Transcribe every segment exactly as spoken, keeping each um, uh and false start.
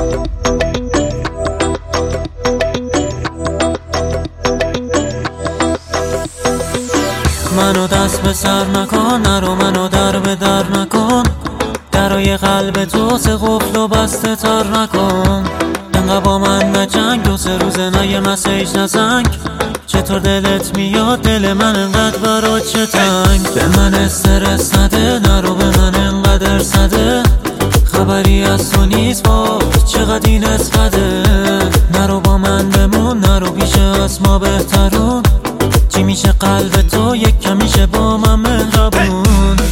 منو دست به سر نکن، نرو منو در به در نکن، درای قلب تو سه قفل و بسته تر نکن. انقدر با من نجنگ، دو سه روزه نه یه مسیج نزنگ. چطور دلت میاد دل من انقدر برات چه تنگ؟ به من استرس نده، نرو به من انقدر سده، خبری از تو نیست با چقدر این اسقده. نرو با من بمون، نرو پیش از ما بهترون، چی میشه قلب تو یک کمیشه با من مهربون.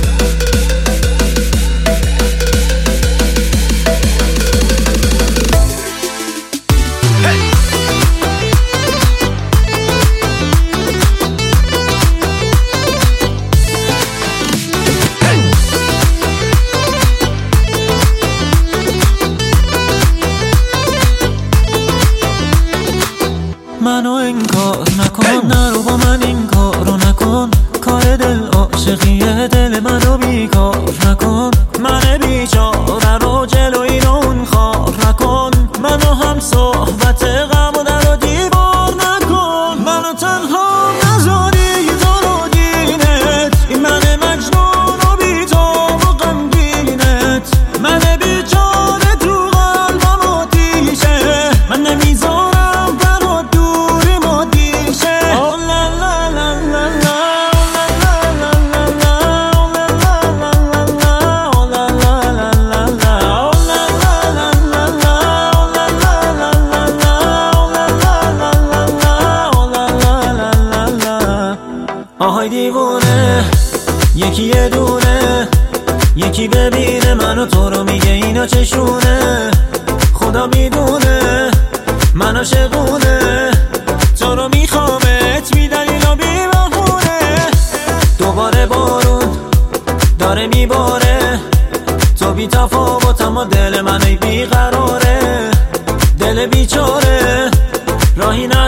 منو انکار نکن، نرو با من این کارو نکن، کار دل عاشقیه دل منو بیکار نکن. من بیچاره رو جلوی اون خار نکن، منو هم صحبت غم و در و دیوار نکن. منو تنها نذاری تو رو دینت، این من مجنون و بی تو و غمگینت. من بیچاره تو قلبم آتیشه، من نمیذارم آهای دیوونه، یکی یه دونه، یکی ببینه منو تو رو میگه اینا چشونه. خدا میدونه من عاشقونه، تو رو میخوامت بی دلیل و بی بهونه. دوباره بارون داره میباره، تو بی تفاوت اما دل من ای بیقراره. دل بیچاره راهی